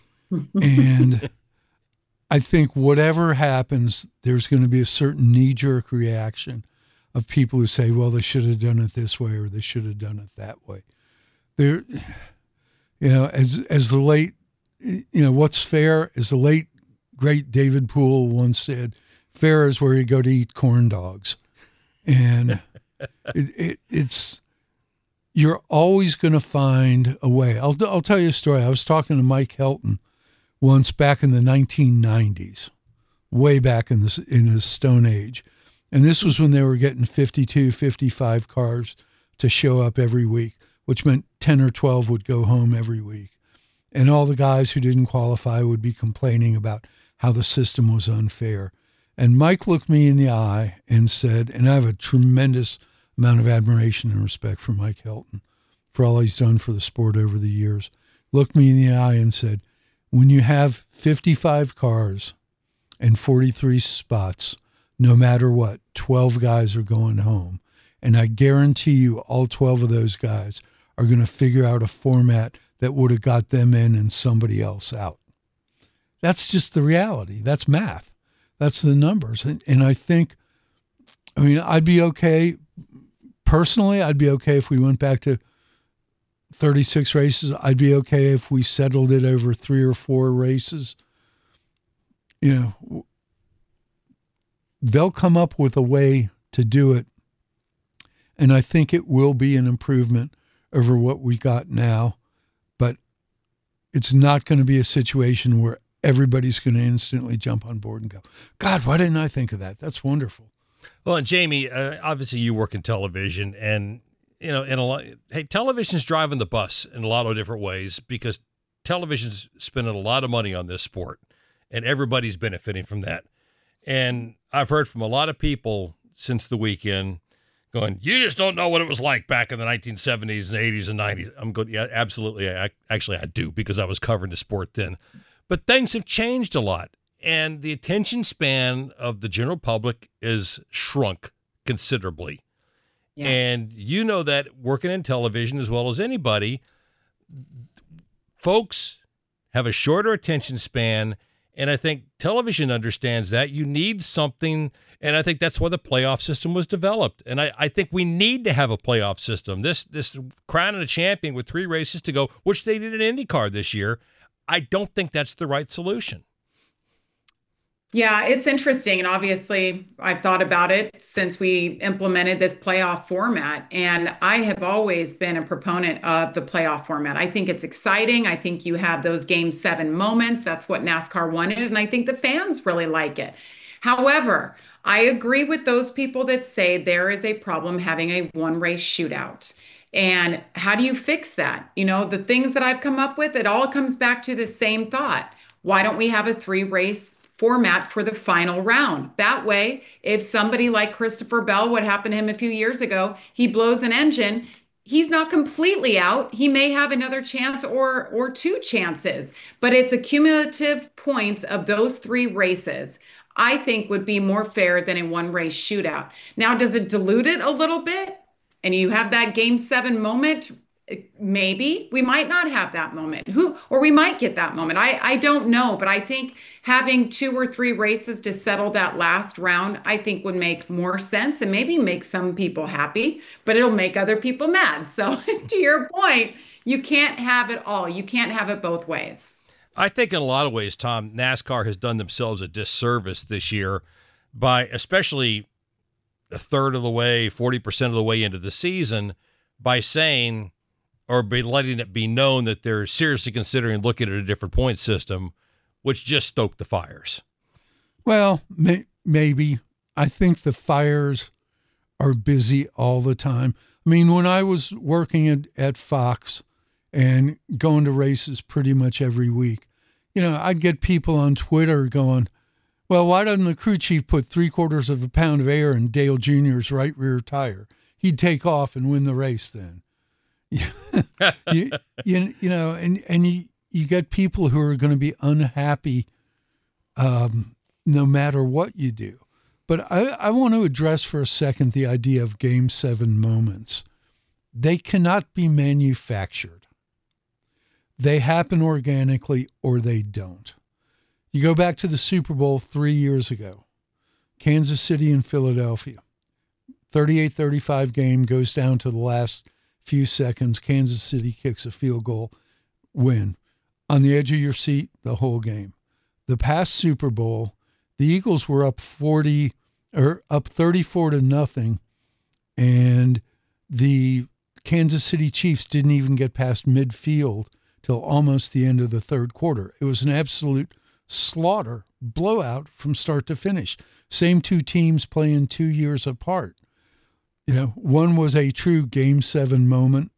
And I think whatever happens, there's going to be a certain knee-jerk reaction of people who say, well, they should have done it this way or they should have done it that way. There, you know, as as the late, you know, what's fair, as the late, great David Poole once said, fair is where you go to eat corn dogs. And it, it, it's, you're always going to find a way. I'll, I'll tell you a story. I was talking to Mike Helton once back in the nineteen nineties, way back in the, in the Stone Age. And this was when they were getting fifty-two, fifty-five cars to show up every week, which meant ten or twelve would go home every week. And all the guys who didn't qualify would be complaining about how the system was unfair. And Mike looked me in the eye and said, and I have a tremendous amount of admiration and respect for Mike Helton for all he's done for the sport over the years, looked me in the eye and said, when you have fifty-five cars and forty-three spots, no matter what, twelve guys are going home. And I guarantee you all twelve of those guys are going to figure out a format that would have got them in and somebody else out. That's just the reality. That's math. That's the numbers. And, and I think, I mean, I'd be okay, personally, I'd be okay if we went back to thirty-six races. I'd be okay if we settled it over three or four races. You know, they'll come up with a way to do it. And I think it will be an improvement over what we got now. But it's not going to be a situation where everybody's going to instantly jump on board and go, God, why didn't I think of that? That's wonderful. Well, and Jamie, uh, obviously you work in television, and you know, in a lot, hey, television's driving the bus in a lot of different ways because television's spending a lot of money on this sport, and everybody's benefiting from that. And I've heard from a lot of people since the weekend going, you just don't know what it was like back in the nineteen seventies and eighties and nineties. I'm going, yeah, absolutely. I, actually, I do because I was covering the sport then. But things have changed a lot, and the attention span of the general public is shrunk considerably. Yeah. And you know that working in television as well as anybody, folks have a shorter attention span, and I think television understands that. You need something, and I think that's why the playoff system was developed. And I, I think we need to have a playoff system. This this crowning a champion with three races to go, which they did in IndyCar this year, I don't think that's the right solution. Yeah, it's interesting. And obviously, I've thought about it since we implemented this playoff format. And I have always been a proponent of the playoff format. I think it's exciting. I think you have those game seven moments. That's what NASCAR wanted. And I think the fans really like it. However, I agree with those people that say there is a problem having a one race shootout. And how do you fix that? You know, the things that I've come up with, it all comes back to the same thought. Why don't we have a three race format for the final round? That way, if somebody like Christopher Bell, what happened to him a few years ago, he blows an engine, he's not completely out. He may have another chance or or two chances, but it's a cumulative points of those three races, I think would be more fair than a one race shootout. Now, does it dilute it a little bit? And you have that game seven moment? Maybe. We might not have that moment. Who, or we might get that moment. I, I don't know, but I think having two or three races to settle that last round, I think would make more sense and maybe make some people happy, but it'll make other people mad. So to your point, you can't have it all. You can't have it both ways. I think in a lot of ways, Tom, NASCAR has done themselves a disservice this year by especially a third of the way, forty percent of the way into the season by saying, or by letting it be known that they're seriously considering looking at a different point system, which just stoked the fires. Well, may, maybe. I think the fires are busy all the time. I mean, when I was working at, at Fox and going to races pretty much every week. You know, I'd get people on Twitter going, well, why doesn't the crew chief put three quarters of a pound of air in Dale Junior's right rear tire? He'd take off and win the race then. you, you, you know, and, and you, you get people who are going to be unhappy um, no matter what you do. But I, I want to address for a second the idea of Game seven moments. They cannot be manufactured. They happen organically or they don't. You go back to the Super Bowl three years ago, Kansas City and Philadelphia. thirty-eight thirty-five game, goes down to the last few seconds. Kansas City kicks a field goal, win. On the edge of your seat the whole game. The past Super Bowl, the Eagles were up forty or up thirty-four to nothing, and the Kansas City Chiefs didn't even get past midfield till almost the end of the third quarter. It was an absolute slaughter, blowout from start to finish. Same two teams playing two years apart. You know, one was a true Game seven moment,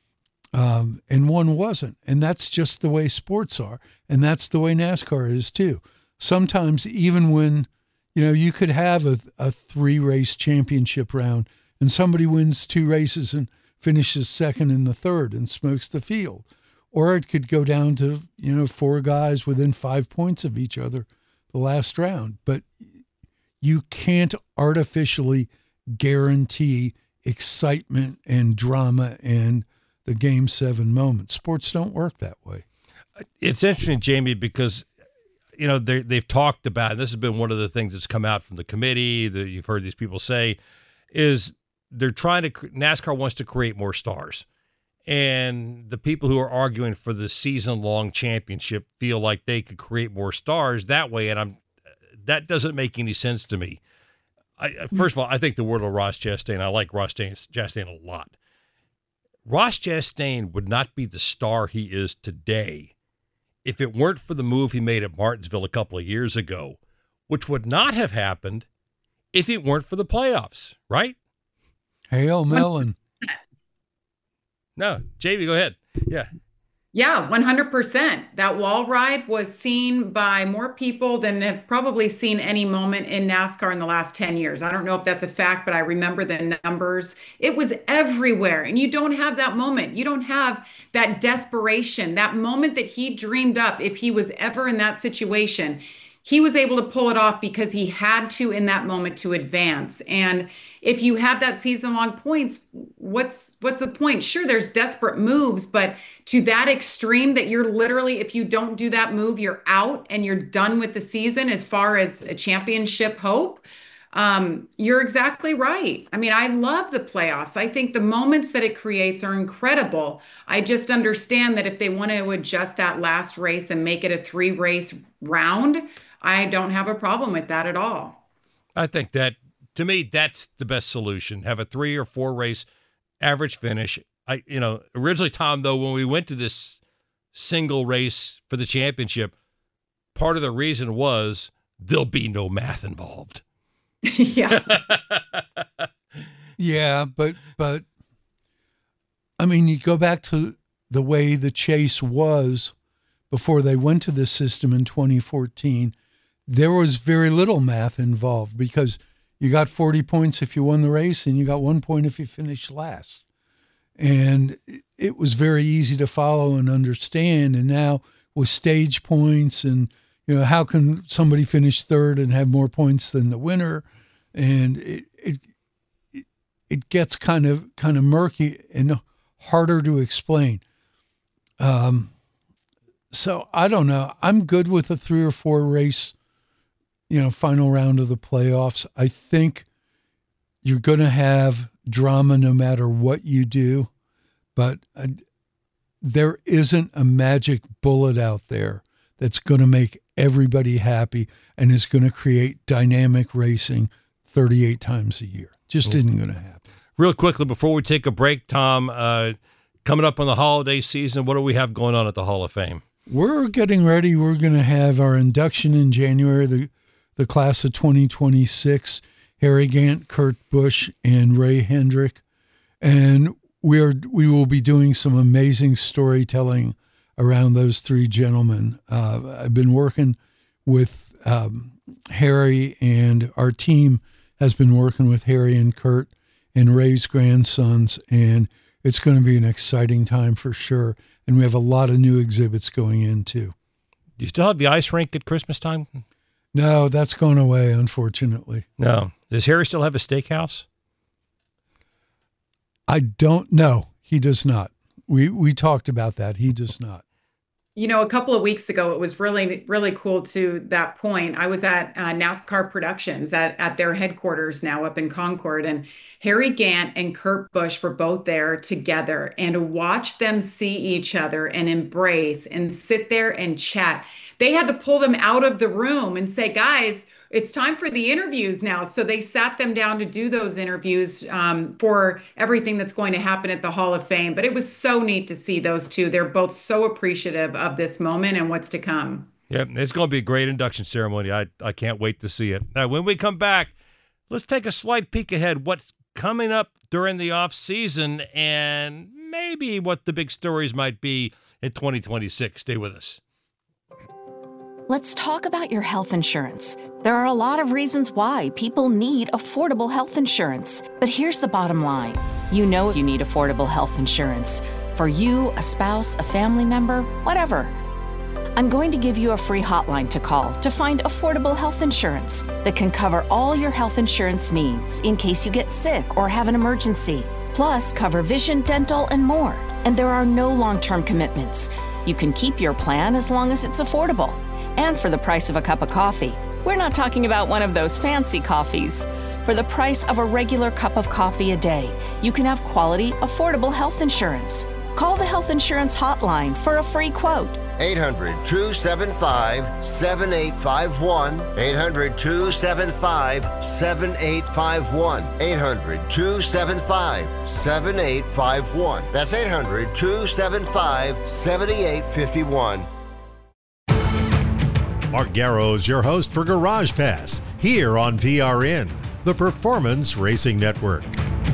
um, and one wasn't. And that's just the way sports are. And that's the way NASCAR is too. Sometimes even when, you know, you could have a, a three-race championship round and somebody wins two races and finishes second in the third and smokes the field. Or it could go down to, you know, four guys within five points of each other the last round. But you can't artificially guarantee excitement and drama and the Game seven moment. Sports don't work that way. It's interesting, Jamie, because, you know, they've talked about, and this has been one of the things that's come out from the committee that you've heard these people say, is they're trying to, NASCAR wants to create more stars. And the people who are arguing for the season-long championship feel like they could create more stars that way, and I'm that doesn't make any sense to me. I, first of all, I think the word of Ross Chastain, I like Ross Chastain a lot. Ross Chastain would not be the star he is today if it weren't for the move he made at Martinsville a couple of years ago, which would not have happened if it weren't for the playoffs, right? Hail Melon. No, Jamie, go ahead. Yeah. Yeah, one hundred percent. That wall ride was seen by more people than have probably seen any moment in NASCAR in the last ten years. I don't know if that's a fact, but I remember the numbers. It was everywhere. And you don't have that moment. You don't have that desperation, that moment that he dreamed up if he was ever in that situation. He was able to pull it off because he had to in that moment to advance. And if you have that season-long points, what's what's the point? Sure, there's desperate moves, but to that extreme that you're literally, if you don't do that move, you're out and you're done with the season as far as a championship hope. Um, you're exactly right. I mean, I love the playoffs. I think the moments that it creates are incredible. I just understand that if they want to adjust that last race and make it a three-race round, I don't have a problem with that at all. I think that, to me, that's the best solution. Have a three or four race average finish. I, you know, originally, Tom, though, when we went to this single race for the championship, part of the reason was there'll be no math involved. Yeah. Yeah, but, but, I mean, you go back to the way the chase was before they went to this system in twenty fourteen. There was very little math involved because you got forty points if you won the race and you got one point if you finished last. And it was very easy to follow and understand. And now with stage points and, you know, how can somebody finish third and have more points than the winner? And it it it, it gets kind of kind of murky and harder to explain. Um, so I don't know. I'm good with a three or four race, you know, final round of the playoffs. I think you're going to have drama no matter what you do, but uh, there isn't a magic bullet out there that's going to make everybody happy and is going to create dynamic racing thirty-eight times a year. Just isn't going to happen. Real quickly, before we take a break, Tom, uh, coming up on the holiday season, what do we have going on at the Hall of Fame? We're getting ready. We're going to have our induction in January, the the class of twenty twenty-six, Harry Gant, Kurt Busch, and Ray Hendrick. And we are we will be doing some amazing storytelling around those three gentlemen. Uh, I've been working with um, Harry, and our team has been working with Harry and Kurt and Ray's grandsons, and it's going to be an exciting time for sure. And we have a lot of new exhibits going in too. Do you still have the ice rink at Christmas time? No, that's gone away, unfortunately. No. Does Harry still have a steakhouse? I don't know. He does not. We we talked about that. He does not. You know, a couple of weeks ago, it was really, really cool to that point. I was at uh, NASCAR Productions at, at their headquarters now up in Concord, and Harry Gant and Kurt Busch were both there together. And to watch them see each other and embrace and sit there and chat, they had to pull them out of the room and say, guys, it's time for the interviews now. So they sat them down to do those interviews um, for everything that's going to happen at the Hall of Fame. But it was so neat to see those two. They're both so appreciative of this moment and what's to come. Yeah, it's going to be a great induction ceremony. I, I can't wait to see it. Now, when we come back, let's take a slight peek ahead what's coming up during the off season and maybe what the big stories might be in twenty twenty-six. Stay with us. Let's talk about your health insurance. There are a lot of reasons why people need affordable health insurance. But here's the bottom line. You know you need affordable health insurance. For you, a spouse, a family member, whatever. I'm going to give you a free hotline to call to find affordable health insurance that can cover all your health insurance needs in case you get sick or have an emergency. Plus, cover vision, dental, and more. And there are no long-term commitments. You can keep your plan as long as it's affordable. And for the price of a cup of coffee. We're not talking about one of those fancy coffees. For the price of a regular cup of coffee a day, you can have quality, affordable health insurance. Call the Health Insurance Hotline for a free quote. eight hundred, two seven five, seven eight five one. eight hundred, two seven five, seven eight five one. eight hundred, two seven five, seven eight five one. That's eight hundred, two seven five, seven eight five one. Mark Garrow's your host for Garage Pass here on P R N, the Performance Racing Network.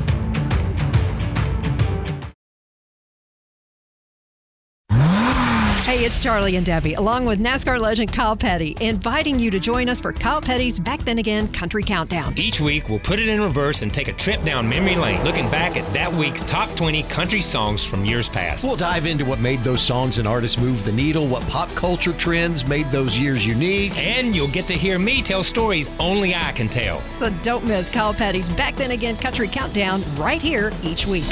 Hey, it's Charlie and Debbie, along with NASCAR legend Kyle Petty, inviting you to join us for Kyle Petty's Back Then Again Country Countdown. Each week, we'll put it in reverse and take a trip down memory lane, looking back at that week's top twenty country songs from years past. We'll dive into what made those songs and artists move the needle, what pop culture trends made those years unique. And you'll get to hear me tell stories only I can tell. So don't miss Kyle Petty's Back Then Again Country Countdown right here each week.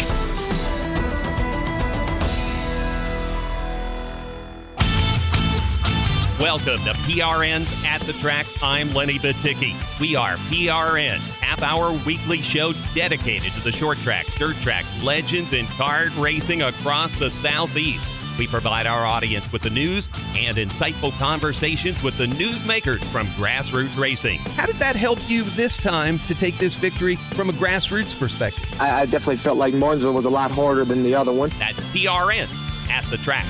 Welcome to P R N's At the Track. I'm Lenny Baticki. We are P R N's half-hour weekly show dedicated to the short track, dirt track, legends, and kart racing across the Southeast. We provide our audience with the news and insightful conversations with the newsmakers from grassroots racing. How did that help you this time to take this victory from a grassroots perspective? I, I definitely felt like Martinsville was a lot harder than the other one. That's P R N's At the Track.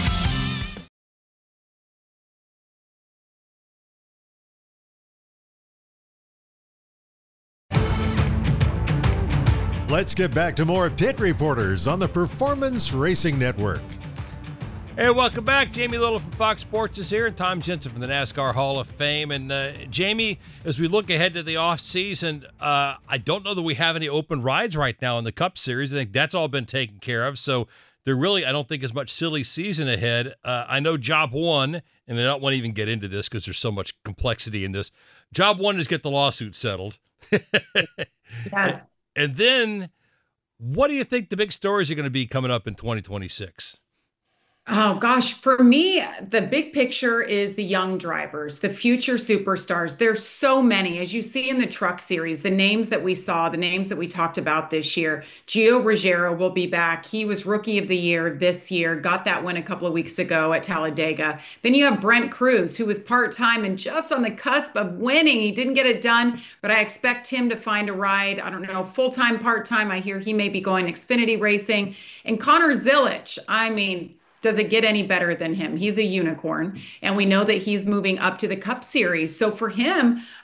Let's get back to more Pit Reporters on the Performance Racing Network. Hey, welcome back. Jamie Little from Fox Sports is here, and Tom Jensen from the NASCAR Hall of Fame. And uh, Jamie, as we look ahead to the off season, uh, I don't know that we have any open rides right now in the Cup Series. I think that's all been taken care of. So there really, I don't think, as much silly season ahead. Uh, I know job one, and I don't want to even get into this because there's so much complexity in this. Job one is get the lawsuit settled. Yes. And then, what do you think the big stories are going to be coming up in twenty twenty-six? Oh, gosh. For me, the big picture is the young drivers, the future superstars. There's so many. As you see in the truck series, the names that we saw, the names that we talked about this year. Gio Ruggiero will be back. He was Rookie of the Year this year, got that win a couple of weeks ago at Talladega. Then you have Brent Cruz, who was part-time and just on the cusp of winning. He didn't get it done, but I expect him to find a ride. I don't know, full-time, part-time. I hear he may be going Xfinity Racing. And Connor Zilisch, I mean, does it get any better than him? He's a unicorn, and we know that he's moving up to the Cup Series. So for him,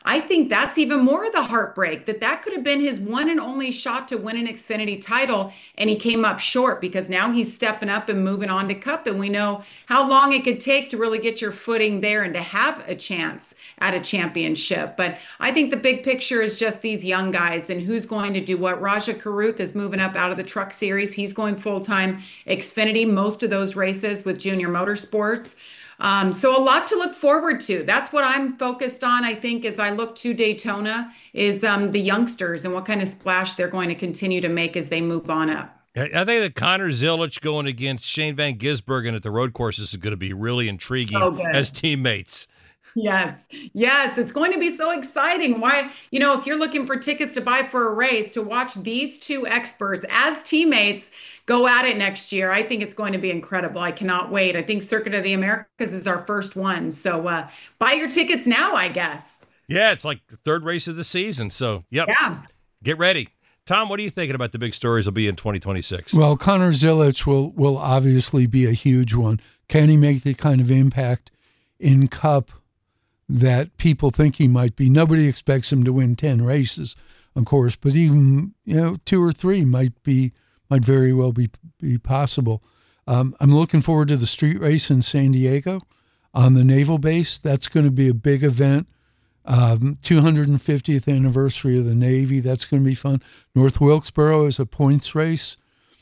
I think that's even more of the heartbreak, that that could have been his one and only shot to win an Xfinity title, and he came up short, because now he's stepping up and moving on to Cup, and we know how long it could take to really get your footing there and to have a chance at a championship. But I think the big picture is just these young guys and who's going to do what. Raja Karuth is moving up out of the Truck Series. He's going full-time Xfinity, most of those races with Junior Motorsports. Um, so a lot to look forward to. That's what I'm focused on, I think, as I look to Daytona, is um, the youngsters and what kind of splash they're going to continue to make as they move on up. I think that Connor Zilisch going against Shane Van Gisbergen at the road courses is going to be really intriguing Oh, good. as teammates. Yes, yes, it's going to be so exciting. Why, you know, if you're looking for tickets to buy for a race, to watch these two experts as teammates go at it next year, I think it's going to be incredible. I cannot wait. I think Circuit of the Americas is our first one. So uh, buy your tickets now, I guess. Yeah, it's like the third race of the season. So, yep, Yeah. get ready. Tom, what are you thinking about the big stories will be in twenty twenty-six? Well, Connor Zilisch will will obviously be a huge one. Can he make the kind of impact in Cup that people think he might be? Nobody expects him to win ten races, of course, but even, you know, two or three might be might very well be be possible. Um, I'm looking forward to the street race in San Diego on the Naval Base. That's going to be a big event. Um, two hundred fiftieth anniversary of the Navy. That's going to be fun. North Wilkesboro is a points race.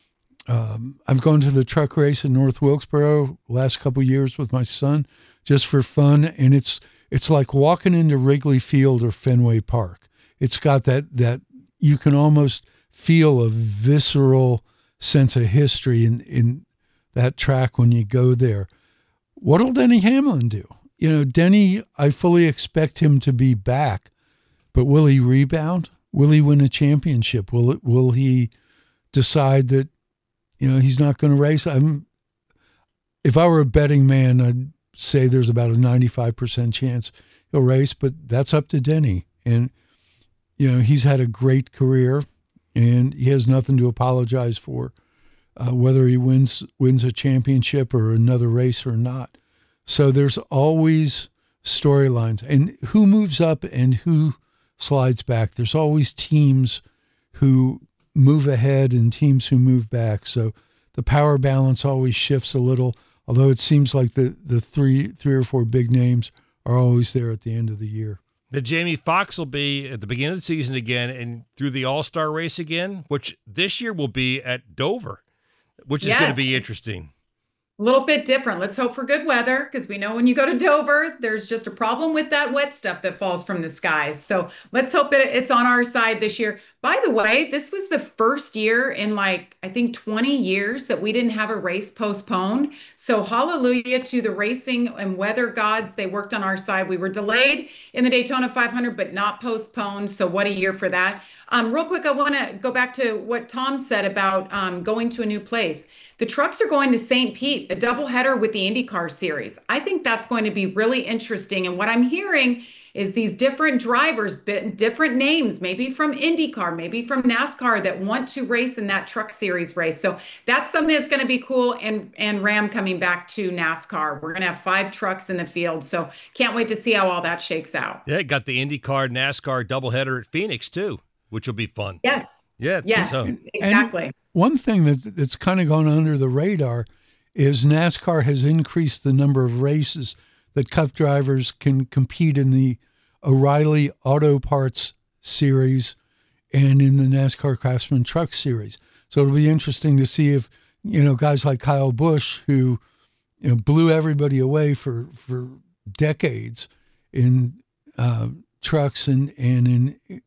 Um, I've gone to the truck race in North Wilkesboro last couple of years with my son, just for fun, and it's it's like walking into Wrigley Field or Fenway Park. It's got that that you can almost feel a visceral sense of history in in that track when you go there. What'll Denny Hamlin do? You know, Denny, I fully expect him to be back, but will he rebound? Will he win a championship? Will it, will he decide that, you know, he's not going to race? I'm, if I were a betting man, I'd say there's about a ninety-five percent chance he'll race, but that's up to Denny. And, you know, he's had a great career, and he has nothing to apologize for, uh, whether he wins wins a championship or another race or not. So there's always storylines, and who moves up and who slides back. There's always teams who move ahead and teams who move back. So the power balance always shifts a little, although it seems like the, the three three or four big names are always there at the end of the year. The Jamie Foxx will be at the beginning of the season again and through the All-Star race again, which this year will be at Dover, which is Yes. going to be interesting. A little bit different. Let's hope for good weather, because we know when you go to Dover, there's just a problem with that wet stuff that falls from the skies. So let's hope it, it's on our side this year. By the way, this was the first year in like, I think twenty years that we didn't have a race postponed. So hallelujah to the racing and weather gods. They worked on our side. We were delayed in the Daytona five hundred, but not postponed. So what a year for that. Um, real quick, I want to go back to what Tom said about um, going to a new place. The trucks are going to Saint Pete, a doubleheader with the IndyCar series. I think that's going to be really interesting. And what I'm hearing is these different drivers, different names, maybe from IndyCar, maybe from NASCAR, that want to race in that truck series race. So that's something that's going to be cool. And, and Ram coming back to NASCAR. We're going to have five trucks in the field. So can't wait to see how all that shakes out. Yeah, got the IndyCar NASCAR doubleheader at Phoenix too, which will be fun. Yes. Yeah. Yes, So. exactly. And one thing that's, that's kind of gone under the radar is NASCAR has increased the number of races that Cup drivers can compete in the O'Reilly Auto Parts Series and in the NASCAR Craftsman Truck Series. So it'll be interesting to see if, you know, guys like Kyle Busch, who, you know, blew everybody away for, for decades in uh, trucks and, and in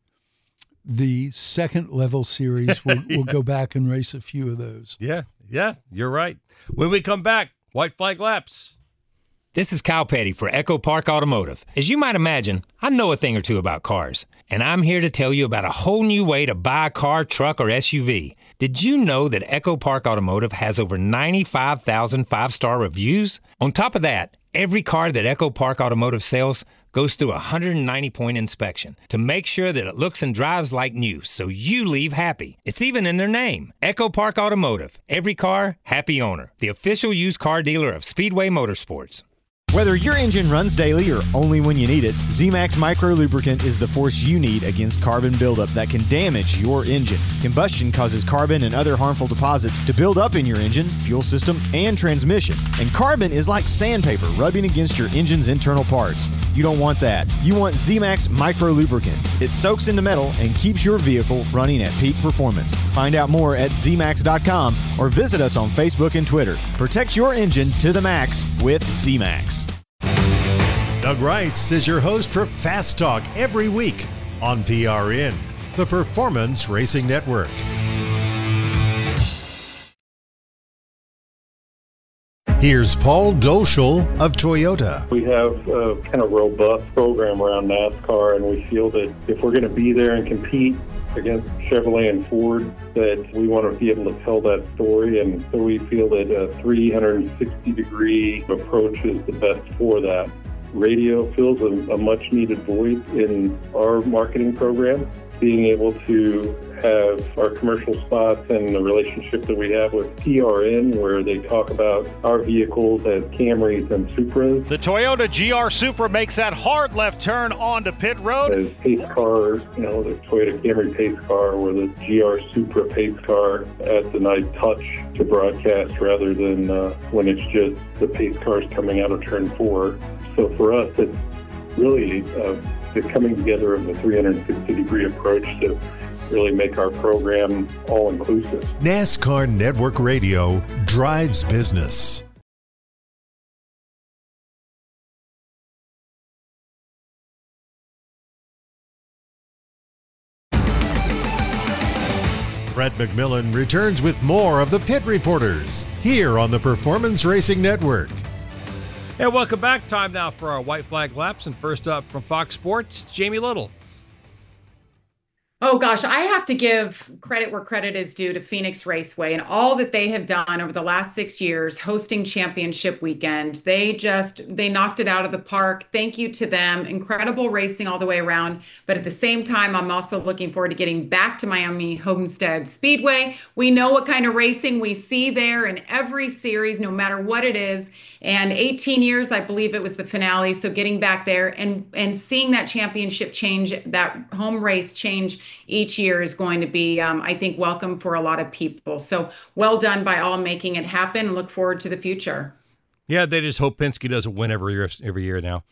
the second level series, we'll, Yeah. we'll go back and race a few of those. Yeah, yeah, you're right. When we come back, white flag laps. This is Kyle Petty for Echo Park Automotive. As you might imagine, I know a thing or two about cars, and I'm here to tell you about a whole new way to buy a car, truck, or S U V. Did you know that Echo Park Automotive has over ninety-five thousand five-star reviews? On top of that, every car that Echo Park Automotive sells goes through a one hundred ninety point inspection to make sure that it looks and drives like new, so you leave happy. It's even in their name. Echo Park Automotive. Every car, happy owner. The official used car dealer of Speedway Motorsports. Whether your engine runs daily or only when you need it, Z-Max Micro Lubricant is the force you need against carbon buildup that can damage your engine. Combustion causes carbon and other harmful deposits to build up in your engine, fuel system, and transmission. And carbon is like sandpaper rubbing against your engine's internal parts. You don't want that. You want Z-Max Micro Lubricant. It soaks into metal and keeps your vehicle running at peak performance. Find out more at Z max dot com or visit us on Facebook and Twitter. Protect your engine to the max with Z-Max. Doug Rice is your host for Fast Talk every week on P R N, the Performance Racing Network. Here's Paul Doschel of Toyota. We have a kind of robust program around NASCAR, and we feel that if we're going to be there and compete against Chevrolet and Ford, that we want to be able to tell that story. And so we feel that a three sixty degree approach is the best for that. Radio fills a, a much-needed void in our marketing program. Being able to have our commercial spots and the relationship that we have with P R N, where they talk about our vehicles as Camrys and Supras. The Toyota G R Supra makes that hard left turn onto pit road. As pace cars, you know, the Toyota Camry pace car or the G R Supra pace car adds a nice touch to broadcast rather than uh, when it's just the pace cars coming out of turn four. So for us, it's really uh, the coming together of the three sixty degree approach to really make our program all-inclusive. NASCAR Network Radio drives business. Brett McMillan returns with more of the Pit Reporters here on the Performance Racing Network. And welcome back. Time now for our white flag laps. And first up from Fox Sports, Jamie Little. Oh, gosh, I have to give credit where credit is due to Phoenix Raceway and all that they have done over the last six years hosting championship weekend. They just, they knocked it out of the park. Thank you to them. Incredible racing all the way around. But at the same time, I'm also looking forward to getting back to Miami Homestead Speedway. We know what kind of racing we see there in every series, no matter what it is. And eighteen years, I believe it was the finale. So getting back there and, and seeing that championship change, that home race change each year is going to be, um, I think, welcome for a lot of people. So well done by all making it happen, and look forward to the future. Yeah, they just hope Penske doesn't win every year, every year now.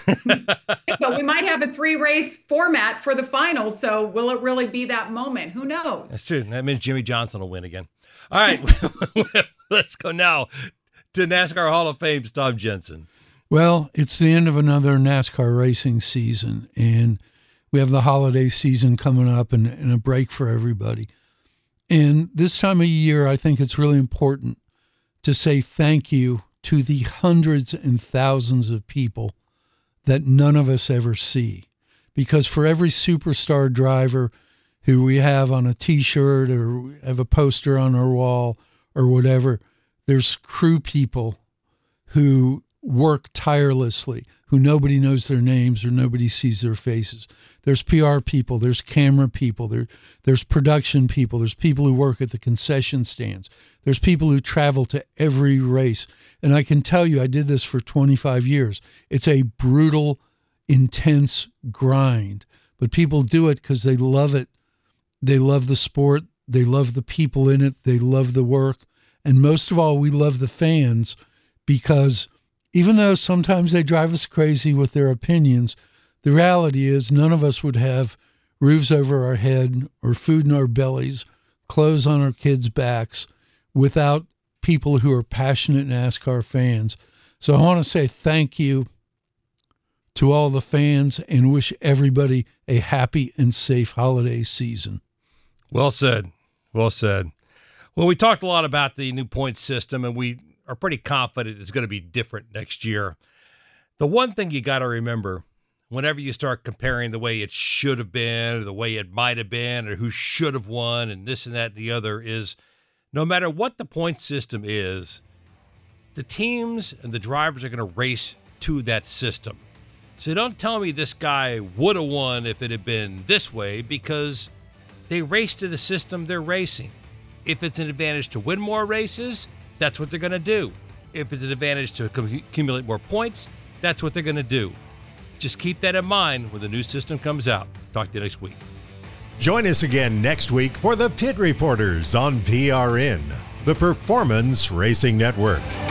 But we might have a three-race format for the final, so will it really be that moment? Who knows? That's true. That means Jimmy Johnson will win again. All right, let's go now to NASCAR Hall of Fame's Tom Jensen. Well, it's the end of another NASCAR racing season, and we have the holiday season coming up and, and a break for everybody. And this time of year, I think it's really important to say thank you to the hundreds and thousands of people that none of us ever see. Because for every superstar driver who we have on a T-shirt or have a poster on our wall or whatever, there's crew people who work tirelessly, who nobody knows their names or nobody sees their faces. There's P R people, there's camera people, there, there's production people, there's people who work at the concession stands, there's people who travel to every race. And I can tell you, I did this for twenty-five years. It's a brutal, intense grind, but people do it because they love it. They love the sport, they love the people in it, they love the work, and most of all, we love the fans, because even though sometimes they drive us crazy with their opinions, the reality is none of us would have roofs over our head or food in our bellies, clothes on our kids' backs without people who are passionate NASCAR fans. So I want to say thank you to all the fans and wish everybody a happy and safe holiday season. Well said. Well said. Well, we talked a lot about the new point system, and we are pretty confident it's going to be different next year. The one thing you got to remember, whenever you start comparing the way it should have been or the way it might have been or who should have won and this and that and the other, is no matter what the point system is, the teams and the drivers are going to race to that system. So don't tell me this guy would have won if it had been this way, because they race to the system they're racing. If it's an advantage to win more races, that's what they're going to do. If it's an advantage to accumulate more points, that's what they're going to do. Just keep that in mind when the new system comes out. Talk to you next week. Join us again next week for the Pit Reporters on P R N, the Performance Racing Network.